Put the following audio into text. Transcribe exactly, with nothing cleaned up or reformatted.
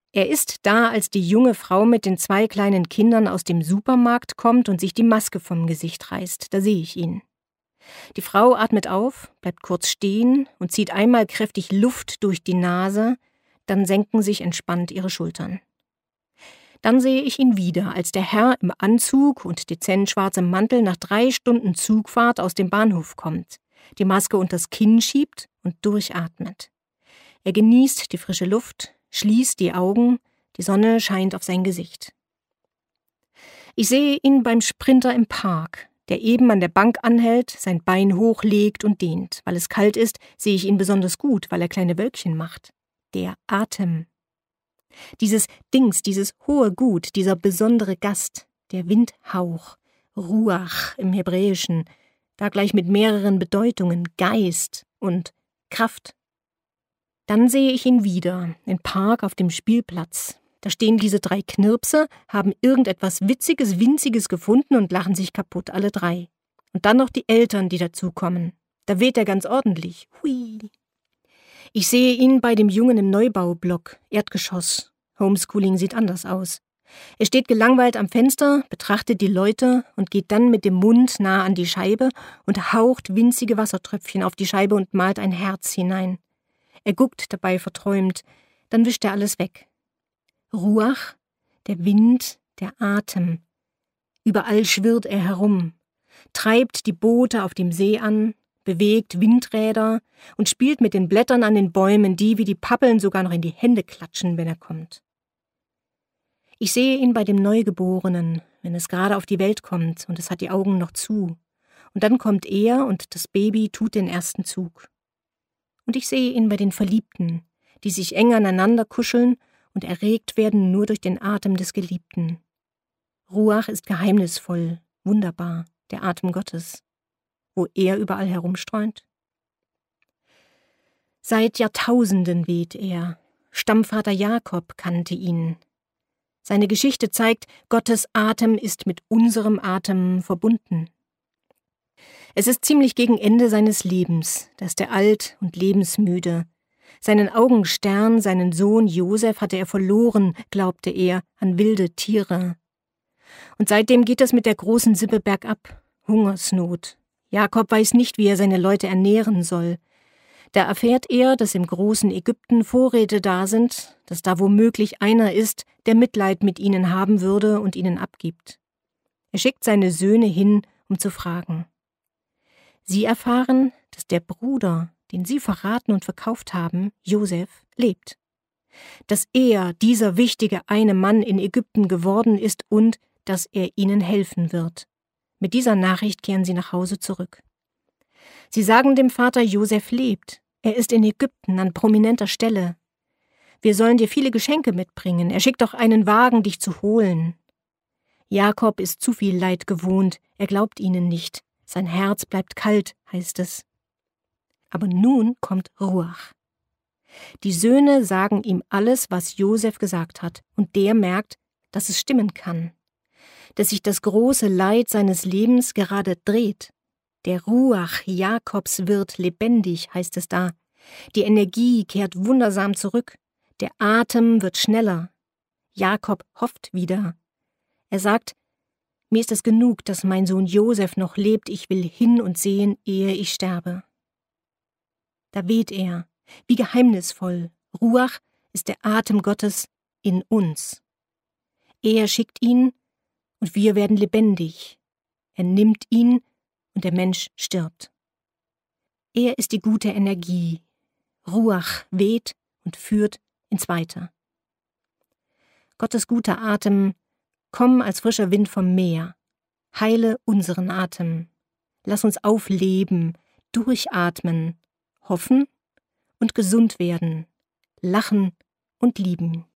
Er ist da, als die junge Frau mit den zwei kleinen Kindern aus dem Supermarkt kommt und sich die Maske vom Gesicht reißt. Da sehe ich ihn. Die Frau atmet auf, bleibt kurz stehen und zieht einmal kräftig Luft durch die Nase, dann senken sich entspannt ihre Schultern. Dann sehe ich ihn wieder, als der Herr im Anzug und dezent schwarzem Mantel nach drei Stunden Zugfahrt aus dem Bahnhof kommt, die Maske unters Kinn schiebt und durchatmet. Er genießt die frische Luft, schließt die Augen, die Sonne scheint auf sein Gesicht. Ich sehe ihn beim Sprinter im Park, der eben an der Bank anhält, sein Bein hochlegt und dehnt. Weil es kalt ist, sehe ich ihn besonders gut, weil er kleine Wölkchen macht. Der Atem. Dieses Dings, dieses hohe Gut, dieser besondere Gast, der Windhauch, Ruach im Hebräischen, da gleich mit mehreren Bedeutungen, Geist und Kraft. Dann sehe ich ihn wieder, im Park auf dem Spielplatz. Da stehen diese drei Knirpse, haben irgendetwas Witziges, Winziges gefunden und lachen sich kaputt, alle drei. Und dann noch die Eltern, die dazukommen. Da weht er ganz ordentlich. Hui. Ich sehe ihn bei dem Jungen im Neubaublock, Erdgeschoss. Homeschooling sieht anders aus. Er steht gelangweilt am Fenster, betrachtet die Leute und geht dann mit dem Mund nah an die Scheibe und haucht winzige Wassertröpfchen auf die Scheibe und malt ein Herz hinein. Er guckt dabei verträumt, dann wischt er alles weg. Ruach, der Wind, der Atem. Überall schwirrt er herum, treibt die Boote auf dem See an, bewegt Windräder und spielt mit den Blättern an den Bäumen, die wie die Pappeln sogar noch in die Hände klatschen, wenn er kommt. Ich sehe ihn bei dem Neugeborenen, wenn es gerade auf die Welt kommt und es hat die Augen noch zu. Und dann kommt er und das Baby tut den ersten Zug. Und ich sehe ihn bei den Verliebten, die sich eng aneinander kuscheln und erregt werden nur durch den Atem des Geliebten. Ruach ist geheimnisvoll, wunderbar, der Atem Gottes, wo er überall herumstreunt. Seit Jahrtausenden weht er. Stammvater Jakob kannte ihn. Seine Geschichte zeigt, Gottes Atem ist mit unserem Atem verbunden. Es ist ziemlich gegen Ende seines Lebens, da ist er alt und lebensmüde. Seinen Augenstern, seinen Sohn Josef hatte er verloren, glaubte er, an wilde Tiere. Und seitdem geht es mit der großen Sippe bergab, Hungersnot. Jakob weiß nicht, wie er seine Leute ernähren soll. Da erfährt er, dass im großen Ägypten Vorräte da sind, dass da womöglich einer ist, der Mitleid mit ihnen haben würde und ihnen abgibt. Er schickt seine Söhne hin, um zu fragen. Sie erfahren, dass der Bruder, den sie verraten und verkauft haben, Josef, lebt. Dass er, dieser wichtige eine Mann in Ägypten geworden ist und dass er ihnen helfen wird. Mit dieser Nachricht kehren sie nach Hause zurück. Sie sagen dem Vater, Josef lebt. Er ist in Ägypten an prominenter Stelle. Wir sollen dir viele Geschenke mitbringen. Er schickt auch einen Wagen, dich zu holen. Jakob ist zu viel Leid gewohnt. Er glaubt ihnen nicht. Sein Herz bleibt kalt, heißt es. Aber nun kommt Ruach. Die Söhne sagen ihm alles, was Josef gesagt hat, und der merkt, dass es stimmen kann. Dass sich das große Leid seines Lebens gerade dreht. Der Ruach Jakobs wird lebendig, heißt es da. Die Energie kehrt wundersam zurück. Der Atem wird schneller. Jakob hofft wieder. Er sagt, mir ist es genug, dass mein Sohn Josef noch lebt. Ich will hin und sehen, ehe ich sterbe. Da weht er, wie geheimnisvoll. Ruach ist der Atem Gottes in uns. Er schickt ihn und wir werden lebendig. Er nimmt ihn und der Mensch stirbt. Er ist die gute Energie. Ruach weht und führt ins Weite. Gottes guter Atem, komm als frischer Wind vom Meer. Heile unseren Atem. Lass uns aufleben, durchatmen, hoffen und gesund werden, lachen und lieben.